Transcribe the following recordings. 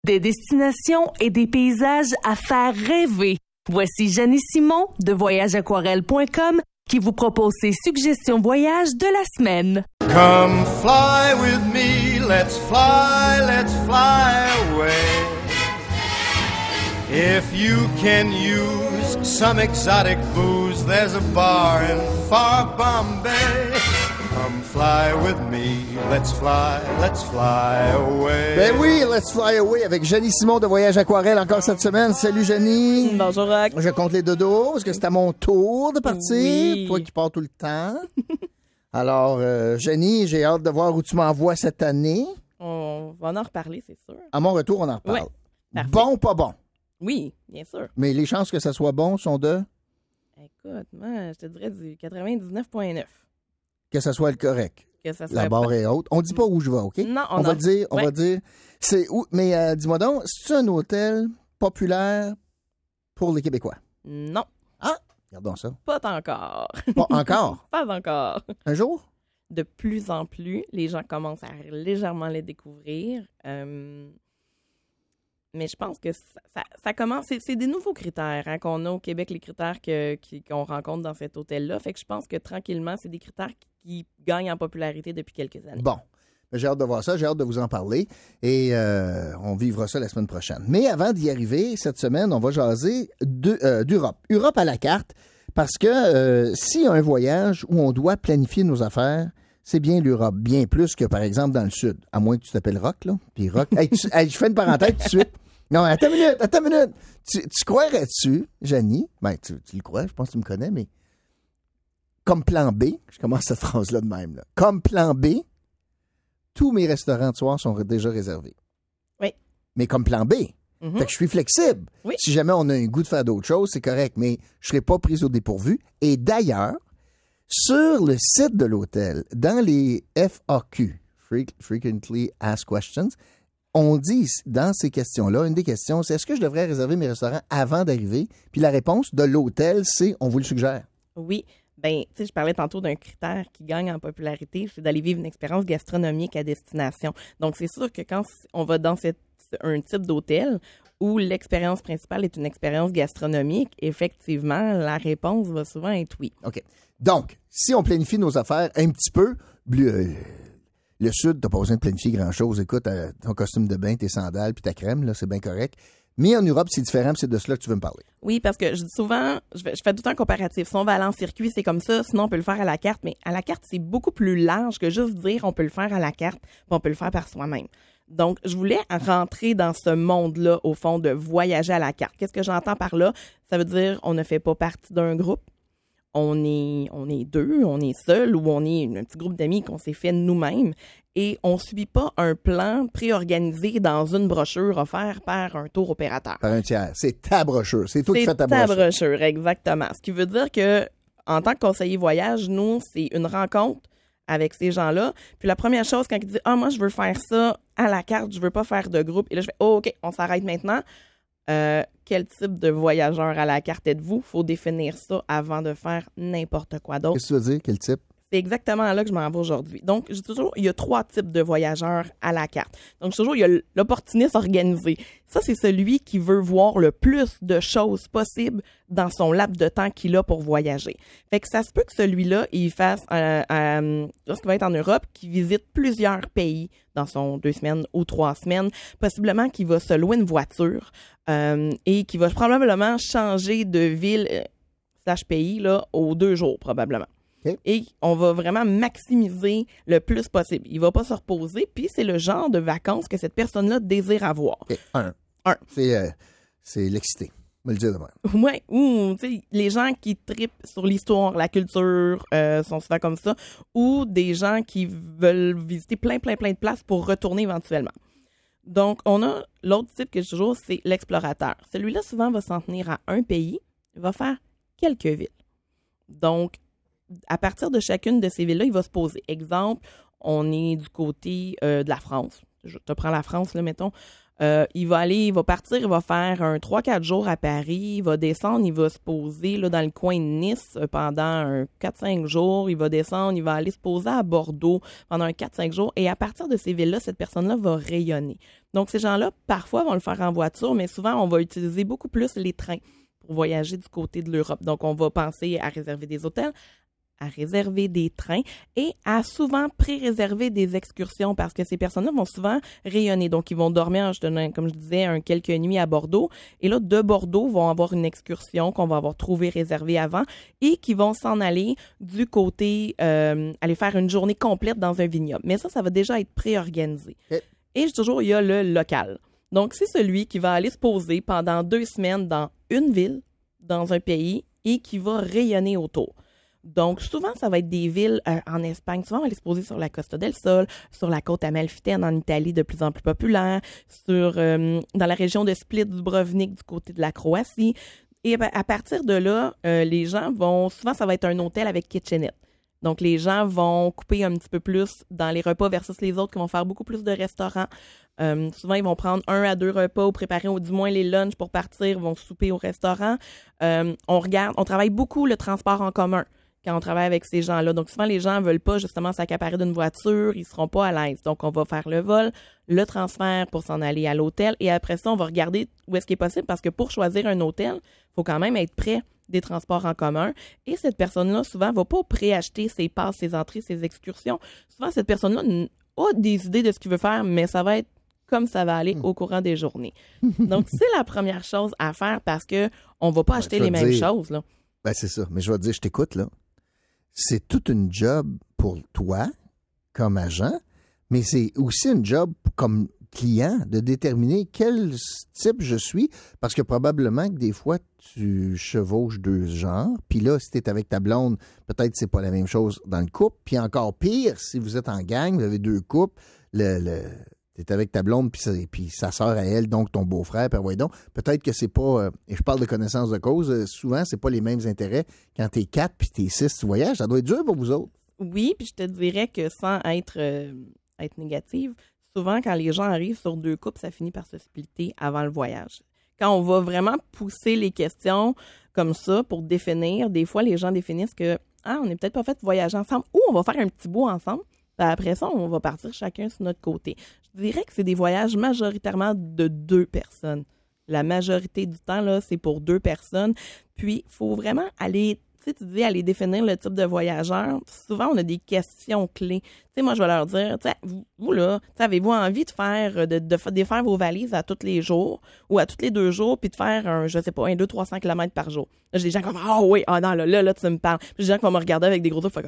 Des destinations et des paysages à faire rêver. Voici Janie Simon de voyageaquarelle.com qui vous propose ses suggestions voyages de la semaine. Come fly with me, let's fly away. If you can use some exotic booze, there's a bar in far Bombay. Come fly with me, let's fly away. Ben oui, let's fly away avec Janie Simon de Voyage Aquarelle encore cette semaine. Salut Janie. Bonjour Rock. Je compte les dodos parce que c'est à mon tour de partir. Oui. Toi qui pars tout le temps. Alors, Janie, j'ai hâte de voir où tu m'envoies cette année. On va en reparler, c'est sûr. À mon retour, on en reparle. Ouais, parfait. Bon ou pas bon? Oui, bien sûr. Mais les chances que ça soit bon sont de... Écoute, moi, je te dirais du 99,9. Que ça soit le correct. Que ça soit La barre est haute. On dit pas où je vais, OK? Non, on va dire, on va dire. C'est où? Mais dis-moi donc, c'est-tu un hôtel populaire pour les Québécois? Non, Ah, regardons ça. pas encore. Pas encore? Pas encore. Un jour? De plus en plus, les gens commencent à légèrement les découvrir. Mais je pense que ça commence... C'est des nouveaux critères hein, qu'on a au Québec, les critères qu'on rencontre dans cet hôtel-là. Fait que je pense que tranquillement, c'est des critères qui gagnent en popularité depuis quelques années. Bon. J'ai hâte de voir ça, j'ai hâte de vous en parler et on vivra ça la semaine prochaine. Mais avant d'y arriver, cette semaine, on va jaser d'Europe. Europe à la carte, parce que s'il y a un voyage où on doit planifier nos affaires, c'est bien l'Europe, bien plus que, par exemple, dans le Sud. À moins que tu t'appelles Rock, là. Puis Rock... hey, je fais une parenthèse tout de suite. Non, attends une minute. Tu croirais-tu, Janie, ben, tu le crois, je pense que tu me connais, mais comme plan B, je commence cette phrase-là de même, là. Comme plan B, tous mes restaurants de soir sont déjà réservés. Oui. Mais comme plan B. Mm-hmm. Fait que je suis flexible. Oui. Si jamais on a un goût de faire d'autres choses, c'est correct, mais je ne serai pas prise au dépourvu. Et d'ailleurs, sur le site de l'hôtel, dans les FAQ, Frequently Asked Questions, on dit dans ces questions-là, une des questions, c'est est-ce que je devrais réserver mes restaurants avant d'arriver? Puis la réponse de l'hôtel, c'est on vous le suggère. Oui. Ben, tu sais, je parlais tantôt d'un critère qui gagne en popularité, c'est d'aller vivre une expérience gastronomique à destination. Donc, c'est sûr que quand on va dans un type d'hôtel où l'expérience principale est une expérience gastronomique, effectivement, la réponse va souvent être oui. OK. Donc, si on planifie nos affaires un petit peu, le Sud, t'as pas besoin de planifier grand-chose. Écoute, ton costume de bain, tes sandales puis ta crème, là, c'est bien correct. Mais en Europe, c'est différent, c'est de cela que tu veux me parler. Oui, parce que je dis souvent, je fais tout le temps comparatif. Si on va aller en circuit, c'est comme ça. Sinon, on peut le faire à la carte. Mais à la carte, c'est beaucoup plus large que juste dire on peut le faire à la carte, puis on peut le faire par soi-même. Donc, je voulais rentrer dans ce monde-là, au fond, de voyager à la carte. Qu'est-ce que j'entends par là? Ça veut dire on ne fait pas partie d'un groupe. On est deux, on est seul ou on est un petit groupe d'amis qu'on s'est fait nous-mêmes et on ne subit pas un plan préorganisé dans une brochure offerte par un tour opérateur. Par un tiers. C'est ta brochure. C'est toi qui fais ta brochure. C'est ta brochure, exactement. Ce qui veut dire que, en tant que conseiller voyage, nous, c'est une rencontre avec ces gens-là. Puis la première chose, quand ils disent « Ah, moi, je veux faire ça à la carte, je veux pas faire de groupe. » Et là, je fais oh, « OK, on s'arrête maintenant. » Quel type de voyageur à la carte êtes-vous? Il faut définir ça avant de faire n'importe quoi d'autre. Qu'est-ce que tu veux dire? Quel type? C'est exactement là que je m'en vais aujourd'hui. Donc, je dis toujours, il y a 3 types de voyageurs à la carte. Donc, toujours, il y a l'opportuniste organisé. Ça, c'est celui qui veut voir le plus de choses possibles dans son laps de temps qu'il a pour voyager. Fait que ça se peut que celui-là, il fasse, lorsqu'il va être en Europe, qu'il visite plusieurs pays dans son 2 semaines ou 3 semaines. Possiblement qu'il va se louer une voiture et qu'il va probablement changer de ville / pays là, aux 2 jours, probablement. Okay. Et on va vraiment maximiser le plus possible. Il ne va pas se reposer, puis c'est le genre de vacances que cette personne-là désire avoir. Okay. Un. C'est l'excité. Me le dire demain. Oui, ou tu sais, les gens qui tripent sur l'histoire, la culture, sont souvent comme ça, ou des gens qui veulent visiter plein de places pour retourner éventuellement. Donc, on a l'autre type que je dis toujours, c'est l'explorateur. Celui-là, souvent, va s'en tenir à un pays, il va faire quelques villes. Donc, à partir de chacune de ces villes-là, il va se poser. Exemple, on est du côté de la France. Je te prends la France, là, mettons. Il va partir, il va faire un 3-4 jours à Paris, il va descendre, il va se poser là, dans le coin de Nice pendant un 4-5 jours, il va descendre, il va aller se poser à Bordeaux pendant un 4-5 jours, et à partir de ces villes-là, cette personne-là va rayonner. Donc, ces gens-là, parfois, vont le faire en voiture, mais souvent, on va utiliser beaucoup plus les trains pour voyager du côté de l'Europe. Donc, on va penser à réserver des hôtels, à réserver des trains et à souvent pré-réserver des excursions parce que ces personnes-là vont souvent rayonner. Donc, ils vont dormir, comme je disais, quelques nuits à Bordeaux. Et là, de Bordeaux, vont avoir une excursion qu'on va avoir trouvée réservée avant et qui vont s'en aller du côté, aller faire une journée complète dans un vignoble. Mais ça va déjà être pré-organisé. Et toujours, il y a le local. Donc, c'est celui qui va aller se poser pendant 2 semaines dans une ville, dans un pays et qui va rayonner autour. Donc, souvent, ça va être des villes en Espagne. Souvent, on va aller se poser sur la Costa del Sol, sur la côte amalfitaine en Italie, de plus en plus populaire, dans la région de Split, Dubrovnik, du côté de la Croatie. Et à partir de là, les gens vont... Souvent, ça va être un hôtel avec kitchenette. Donc, les gens vont couper un petit peu plus dans les repas versus les autres qui vont faire beaucoup plus de restaurants. Souvent, ils vont prendre 1 à 2 repas ou préparer du moins les lunchs pour partir, vont souper au restaurant. On travaille beaucoup le transport en commun quand on travaille avec ces gens-là. Donc, souvent, les gens ne veulent pas justement s'accaparer d'une voiture, ils ne seront pas à l'aise. Donc, on va faire le vol, le transfert pour s'en aller à l'hôtel et après ça, on va regarder où est-ce qu'il est possible parce que pour choisir un hôtel, il faut quand même être prêt des transports en commun. Et cette personne-là, souvent, ne va pas préacheter ses passes, ses entrées, ses excursions. Souvent, cette personne-là a des idées de ce qu'il veut faire, mais ça va être comme ça va aller au courant des journées. Donc, c'est la première chose à faire parce que on ne va pas acheter les mêmes choses, là. Ben, c'est ça. Mais je vais te dire, je t'écoute, là. C'est toute une job pour toi, comme agent, mais c'est aussi une job comme client de déterminer quel type je suis, parce que probablement que des fois, tu chevauches 2 genres, puis là, si tu es avec ta blonde, peut-être que c'est pas la même chose dans le couple, puis encore pire, si vous êtes en gang, vous avez 2 couples, tu es avec ta blonde, puis sa sœur à elle, donc ton beau-frère, puis voyons donc, peut-être que c'est pas, et je parle de connaissance de cause, souvent, c'est pas les mêmes intérêts quand t'es 4 puis t'es 6, tu voyages, ça doit être dur pour vous autres. Oui, puis je te dirais que sans être négative, souvent, quand les gens arrivent sur 2 couples, ça finit par se splitter avant le voyage. Quand on va vraiment pousser les questions comme ça pour définir, des fois, les gens définissent que on n'est peut-être pas fait de voyager ensemble ou on va faire un petit bout ensemble. Après ça, on va partir chacun sur notre côté. Je dirais que c'est des voyages majoritairement de 2 personnes. La majorité du temps, là, c'est pour 2 personnes. Puis, il faut vraiment aller... Tu dis aller définir le type de voyageur. Souvent, on a des questions clés. Tu sais, moi, je vais leur dire, vous là, avez-vous envie de faire, de défaire vos valises à tous les jours ou à tous les 2 jours, puis de faire, 200-300 km par jour. Là, j'ai des gens comme, non, là, tu me parles. Puis j'ai des gens qui vont me regarder avec des gros yeux,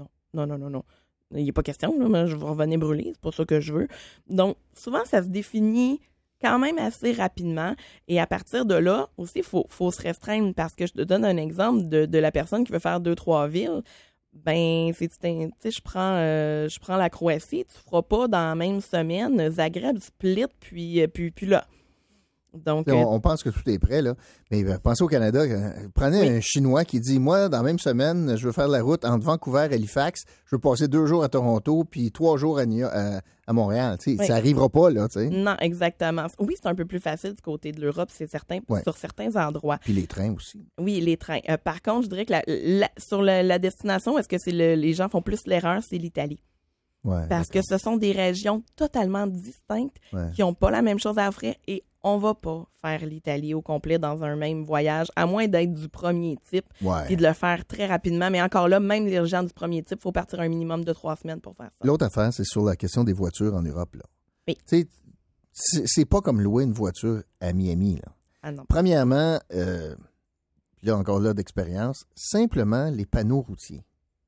non. Il n'y a pas question, là, mais je vais revenir brûler, c'est pas ça que je veux. Donc, souvent, ça se définit quand même assez rapidement. Et à partir de là, aussi, il faut se restreindre parce que je te donne un exemple de la personne qui veut faire 2-3 villes. Ben, je prends la Croatie, tu feras pas dans la même semaine Zagreb, Split, puis là. Donc, on pense que tout est prêt, là. Mais pensez au Canada. Prenez un Chinois qui dit, moi, dans la même semaine, je veux faire la route entre Vancouver et Halifax. Je veux passer 2 jours à Toronto, puis 3 jours à Montréal. Ça n'arrivera pas, là. T'sais. Non, exactement. Oui, c'est un peu plus facile du côté de l'Europe, c'est certain, sur certains endroits. Puis les trains aussi. Oui, les trains. Par contre, je dirais que sur la destination, est-ce que les gens font plus l'erreur, c'est l'Italie. Ouais, parce que ce sont des régions totalement distinctes qui n'ont pas la même chose à offrir et on va pas faire l'Italie au complet dans un même voyage, à moins d'être du premier type et de le faire très rapidement. Mais encore là, même les gens du premier type, il faut partir un minimum de 3 semaines pour faire ça. L'autre affaire, c'est sur la question des voitures en Europe. Là. Oui. C'est pas comme louer une voiture à Miami. Là. Ah non. Premièrement, puis là encore là d'expérience, simplement les panneaux routiers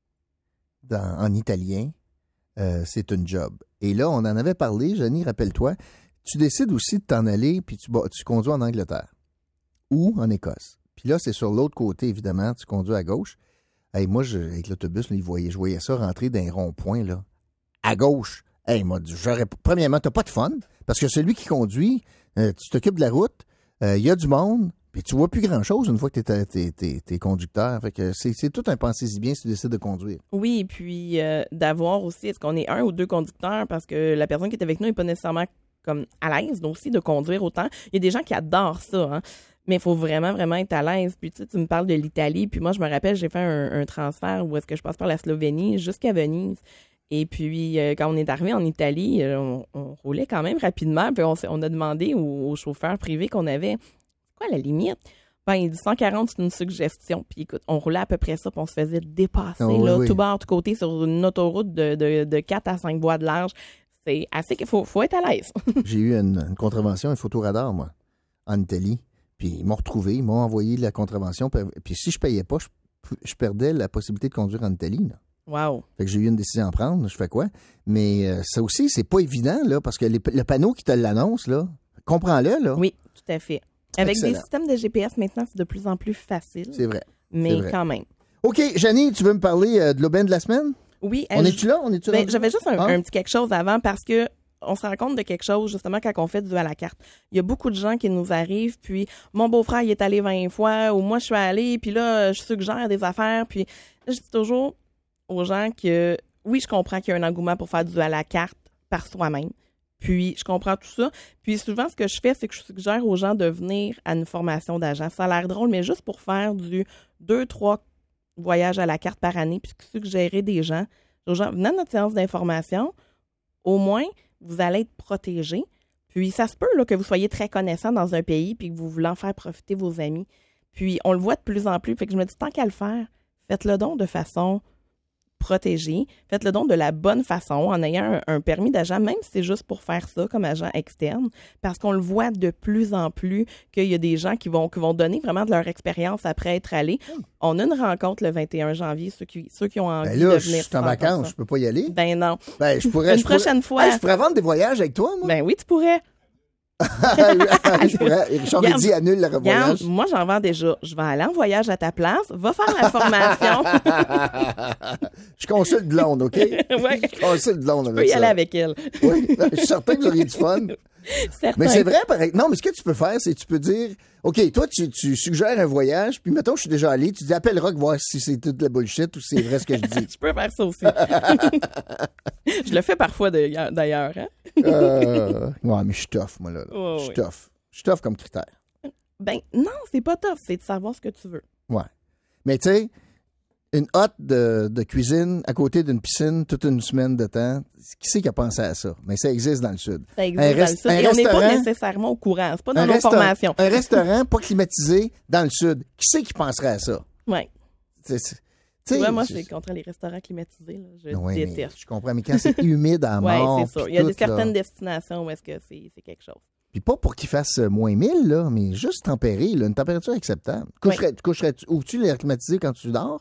en italien, c'est une job. Et là, on en avait parlé, Jenny, rappelle-toi, tu décides aussi de t'en aller puis tu conduis en Angleterre ou en Écosse. Puis là, c'est sur l'autre côté, évidemment, tu conduis à gauche. Hey, moi, avec l'autobus, là, je voyais ça rentrer d'un rond-point, là, à gauche. Hey, moi, premièrement, t'as pas de fun, parce que celui qui conduit, tu t'occupes de la route, il y a du monde, puis tu vois plus grand-chose une fois que t'es conducteur. Fait que c'est tout un pensez-y bien si tu décides de conduire. Oui, et puis d'avoir aussi, est-ce qu'on est 1 ou 2 conducteurs, parce que la personne qui est avec nous n'est pas nécessairement comme à l'aise aussi de conduire autant. Il y a des gens qui adorent ça, hein. Mais il faut vraiment, vraiment être à l'aise. Puis tu me parles de l'Italie. Puis moi, je me rappelle, j'ai fait un transfert où est-ce que je passe par la Slovénie jusqu'à Venise. Et puis, quand on est arrivé en Italie, on roulait quand même rapidement. Puis on a demandé au chauffeur privé qu'on avait, c'est quoi la limite? Ben, il dit 140, c'est une suggestion. Puis écoute, on roulait à peu près ça, puis on se faisait dépasser, tout bord, tout côté, sur une autoroute de 4 à 5 voies de large. C'est assez qu'il faut être à l'aise. J'ai eu une contravention, un photoradar, moi, en Italie. Puis ils m'ont retrouvé, ils m'ont envoyé la contravention. Puis si je payais pas, je perdais la possibilité de conduire en Italie. Là. Wow. Fait que j'ai eu une décision à prendre. Je fais quoi? Mais ça aussi, c'est pas évident, là, parce que le panneau qui te l'annonce, là, comprends-le, là. Oui, tout à fait. Avec des systèmes de GPS, maintenant, c'est de plus en plus facile. C'est vrai. Mais quand même. OK, Janie, tu veux me parler de l'aubaine de la semaine? Oui. On est-tu là? J'avais juste un petit quelque chose avant parce que on se rend compte de quelque chose, justement, quand on fait du à la carte. Il y a beaucoup de gens qui nous arrivent, puis mon beau-frère, il est allé 20 fois, ou moi, je suis allée, puis là, je suggère des affaires, puis je dis toujours aux gens que, oui, je comprends qu'il y a un engouement pour faire du à la carte par soi-même, puis je comprends tout ça. Puis souvent, ce que je fais, c'est que je suggère aux gens de venir à une formation d'agent. Ça a l'air drôle, mais juste pour faire du 2-3 voyages à la carte par année, puis suggérer des gens, aux gens, venant à notre séance d'information, au moins, vous allez être protégé. Puis, ça se peut là, que vous soyez très connaissant dans un pays puis que vous voulez en faire profiter vos amis. Puis, on le voit de plus en plus. Fait que je me dis, tant qu'à le faire, faites-le donc de façon protégée. Faites-le donc de la bonne façon en ayant un permis d'agent, même si c'est juste pour faire ça comme agent externe. Parce qu'on le voit de plus en plus qu'il y a des gens qui vont donner vraiment de leur expérience après être allés. On a une rencontre le 21 janvier, ceux qui ont envie de venir. Je suis en vacances, je peux pas y aller. Ben non. Je pourrais. Une prochaine fois. Je pourrais vendre des voyages avec toi, moi. Ben oui, tu pourrais. Richard me dit annule le voyage. Moi, j'en vends déjà. Je vais aller en voyage à ta place. Va faire la formation. Je consulte Blonde, OK? Oui. Je consulte Blonde avec ça. Tu peux y aller avec elle. Oui, je suis certain que vous auriez du fun. Certain. Mais c'est vrai, pareil. Non, mais ce que tu peux faire, c'est que tu peux dire, OK, toi, tu suggères un voyage, puis mettons, je suis déjà allé, tu dis, appelle Rock, voir si c'est toute la bullshit ou si c'est vrai ce que je dis. Je peux faire ça aussi. Je le fais parfois d'ailleurs. Hein? Ouais, mais je suis tough, moi, là. Je suis tough. Je suis tough comme critère. Ben, non, c'est pas tough, c'est de savoir ce que tu veux. Ouais. Mais tu sais, une hotte de cuisine à côté d'une piscine toute une semaine de temps, qui c'est qui a pensé à ça? Mais ça existe dans le Sud. Ça existe dans le Sud. Et on n'est pas nécessairement au courant. C'est pas dans nos formations. Un restaurant pas climatisé dans le Sud. Qui c'est qui penserait à ça? Oui. Moi, c'est contre les restaurants climatisés. Là. Je déteste. Je comprends, mais quand c'est humide à mort... Oui, c'est ça. Il y a certaines destinations où est-ce que c'est quelque chose. Puis pas pour qu'il fasse moins 1000, là, mais juste tempéré, là, une température acceptable. Ouvres-tu l'air climatisé quand tu dors?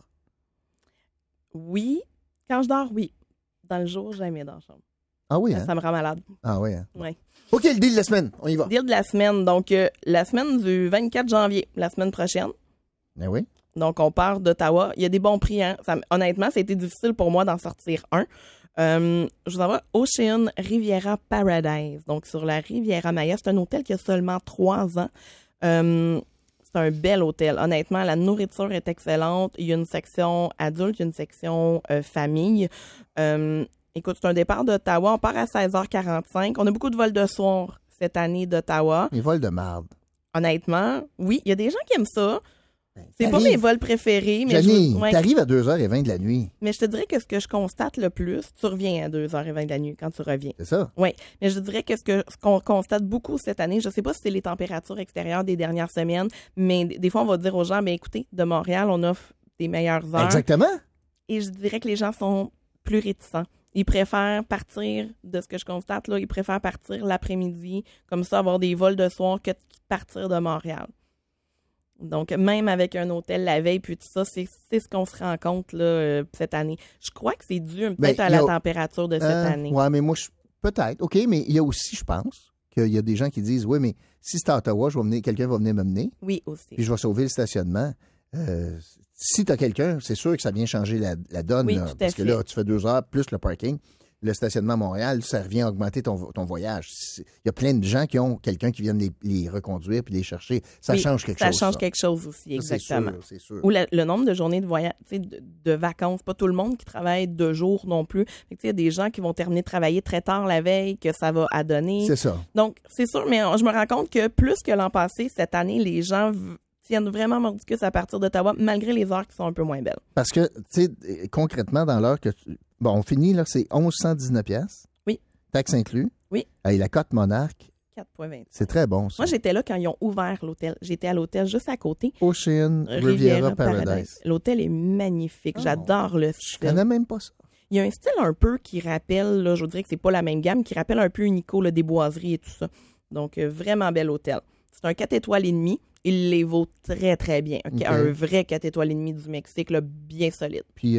Oui. Quand je dors, oui. Dans le jour, jamais dans la chambre. Ah oui, hein? Ça me rend malade. Ah oui, hein? Oui. OK, le deal de la semaine. On y va. Deal de la semaine. Donc, la semaine du 24 janvier, la semaine prochaine. Ah oui. Donc, on part d'Ottawa. Il y a des bons prix. Hein? Honnêtement, ça a été difficile pour moi d'en sortir un. Je vous envoie Ocean Riviera Paradise. Donc, sur la Riviera Maya. C'est un hôtel qui a seulement 3 ans. C'est un bel hôtel. Honnêtement, la nourriture est excellente. Il y a une section adulte, il y a une section famille. Écoute, c'est un départ d'Ottawa. On part à 16h45. On a beaucoup de vols de soir cette année d'Ottawa. Les vols de marde. Honnêtement, oui. Il y a des gens qui aiment ça. C'est pas mes vols préférés. Mais Jenny, t'arrives à 2h20 de la nuit. Mais je te dirais que ce que je constate le plus, tu reviens à 2h20 de la nuit quand tu reviens. C'est ça? Oui. Mais je dirais que ce qu'on constate beaucoup cette année, je sais pas si c'est les températures extérieures des dernières semaines, mais des fois, on va dire aux gens, écoutez, de Montréal, on offre des meilleures heures. Exactement. Et je dirais que les gens sont plus réticents. Ils préfèrent partir, de ce que je constate, là, ils préfèrent partir l'après-midi, comme ça, avoir des vols de soir que de partir de Montréal. Donc, même avec un hôtel la veille, puis tout ça, c'est ce qu'on se rend compte là, cette année. Je crois que c'est dû peut-être à la température de cette année. Oui, mais moi, peut-être. OK, mais il y a aussi, je pense, qu'il y a des gens qui disent, oui, mais si c'est à Ottawa, quelqu'un va venir me mener. Oui, aussi. Puis je vais sauver le stationnement. Si tu as quelqu'un, c'est sûr que ça vient changer la donne. Oui, là, tout à parce fait. que là, tu fais 2 heures plus le parking. le stationnement à Montréal, ça revient à augmenter ton voyage. Il y a plein de gens qui ont quelqu'un qui vient les reconduire puis les chercher. Ça change quelque chose. Ça change quelque chose aussi, exactement. C'est sûr. Ou le nombre de journées de voyage, de vacances. Pas tout le monde qui travaille 2 jours non plus. Il y a des gens qui vont terminer de travailler très tard la veille, que ça va adonner. C'est ça. Donc, c'est sûr, mais je me rends compte que plus que l'an passé, cette année, les gens tiennent vraiment mordicus à partir d'Ottawa, malgré les heures qui sont un peu moins belles. Parce que, tu sais, concrètement, dans l'heure que bon, on finit, là, c'est 1119 $. Oui. Taxe inclus. Oui. Et la cote Monarque. 4,20. C'est très bon, ça. Moi, j'étais là quand ils ont ouvert l'hôtel. J'étais à l'hôtel juste à côté. Ocean Riviera Paradise. L'hôtel est magnifique. Oh. J'adore le Je style. connais même pas ça. Il y a un style un peu qui rappelle, là, je vous dirais que c'est pas la même gamme, qui rappelle un peu Unico, là, des boiseries et tout ça. Donc, vraiment bel hôtel. C'est un 4 étoiles et demi. Il les vaut très, très bien. Okay? Okay. Un vrai 4 étoiles et demi du Mexique, là, bien solide. Puis,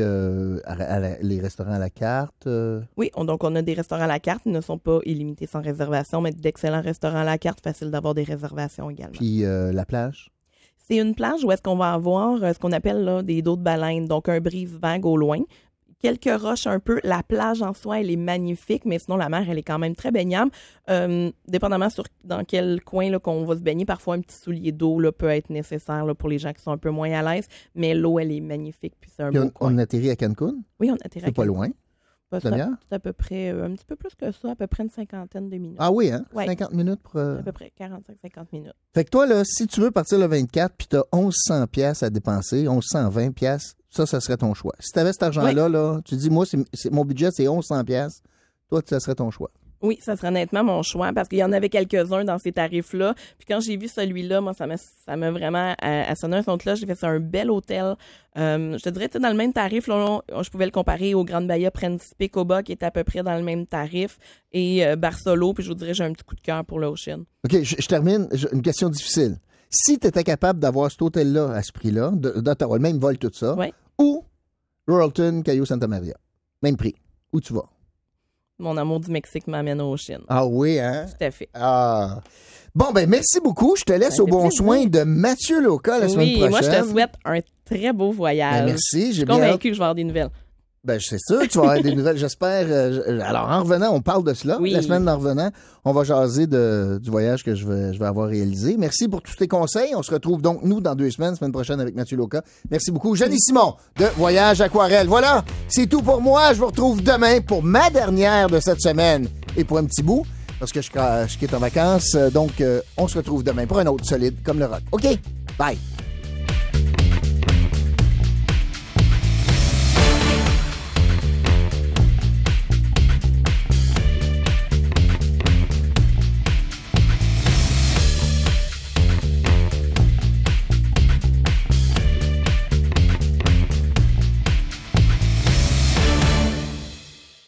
les restaurants à la carte. Oui, donc on a des restaurants à la carte. Ils ne sont pas illimités sans réservation, mais d'excellents restaurants à la carte. Facile d'avoir des réservations également. Puis, la plage. C'est une plage où est-ce qu'on va avoir ce qu'on appelle là, des dos de baleine, donc un brise vague au loin. Quelques roches un peu. La plage en soi, elle est magnifique, mais sinon, la mer, elle est quand même très baignable. Dépendamment dans quel coin là, qu'on va se baigner, parfois un petit soulier d'eau là, peut être nécessaire là, pour les gens qui sont un peu moins à l'aise, mais l'eau, elle est magnifique, puis c'est un beau coin. On atterrit à Cancun? Oui, on atterrit à C'est pas loin? C'est à peu près, un petit peu plus que ça, à peu près une 50aine de minutes. Ah oui, hein? Ouais. 50 minutes pour... À peu près 45-50 minutes. Fait que toi, là, si tu veux partir le 24 puis tu as 1100 $ à dépenser, 1120 $, ça serait ton choix. Si tu avais cet argent-là, là, tu dis, moi, mon budget, c'est 1100 $, toi, ça serait ton choix. Oui, ça serait honnêtement mon choix parce qu'il y en avait quelques-uns dans ces tarifs-là. Puis quand j'ai vu celui-là, moi, ça m'a vraiment sonné un son de cloche. J'ai fait ça un bel hôtel. Je te dirais, tu sais, dans le même tarif, là, je pouvais le comparer au Grand Bahia Principe Coba qui est à peu près dans le même tarif et Barcelo. Puis je vous dirais, j'ai un petit coup de cœur pour l'Ocean. OK, je termine. Une question difficile. Si tu étais capable d'avoir cet hôtel-là à ce prix-là, d'Ottawa, le même vol, tout ça, ouais. Ou Royalton, Cayo Santa Maria, même prix, où tu vas? Mon amour du Mexique m'amène au Chine. Ah oui, hein? Tout à fait. Ah. Bon, ben merci beaucoup. Je te laisse au bon soin de Mathieu Loca la semaine prochaine. Oui, moi, je te souhaite un très beau voyage. Ben, merci. Je suis convaincu que je vais avoir des nouvelles. Ben, c'est sûr, tu vas avoir des nouvelles, j'espère. Alors, en revenant, on parle de cela. Oui. La semaine d'en revenant, on va jaser du voyage que je vais avoir réalisé. Merci pour tous tes conseils. On se retrouve donc, nous, dans 2 semaines, semaine prochaine, avec Mathieu Loca. Merci beaucoup. Jeannie Simon, de Voyage Aquarelle. Voilà, c'est tout pour moi. Je vous retrouve demain pour ma dernière de cette semaine. Et pour un petit bout, parce que je quitte en vacances. Donc, on se retrouve demain pour un autre solide comme le rock. OK? Bye!